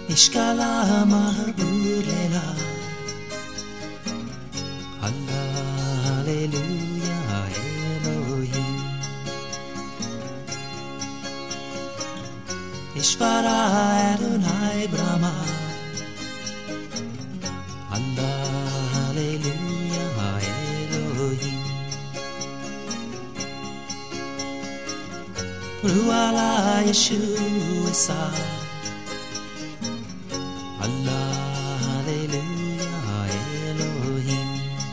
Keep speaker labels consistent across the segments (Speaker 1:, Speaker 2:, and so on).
Speaker 1: Ishkala mahbulela Allah Hallelujah Elohim Ishvara Adonai Brahma Allah Hallelujah Elohim Ruala Yeshua Allah Hallelujah Elohim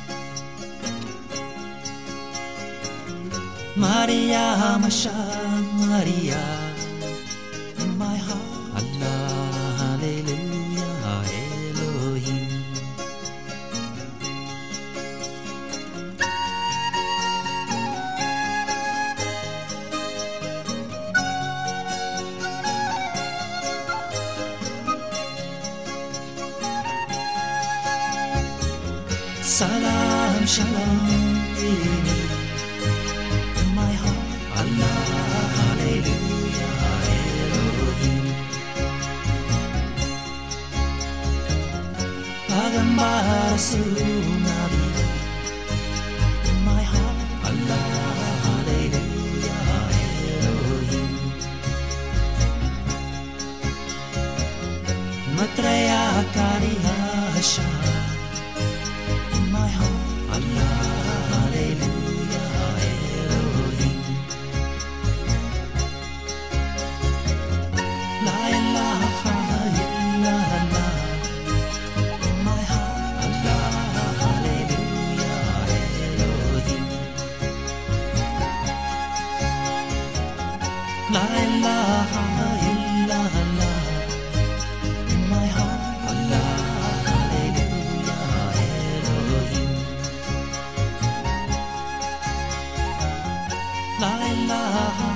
Speaker 1: Maria Masha Maria in my heart Allah Hallelujah Elohim Salam Shalom Ini in my heart Allah Hallelujah Elohim Pagambar Sunabi in my heart Allah Hallelujah Elohim Matraya Kariya Hashem my heart, Allah, Hallelujah, Elohim. La ilaha illallah. In my heart, Allah, Hallelujah, Elohim. La ilaha illallah. In my heart, Allah. La ilaha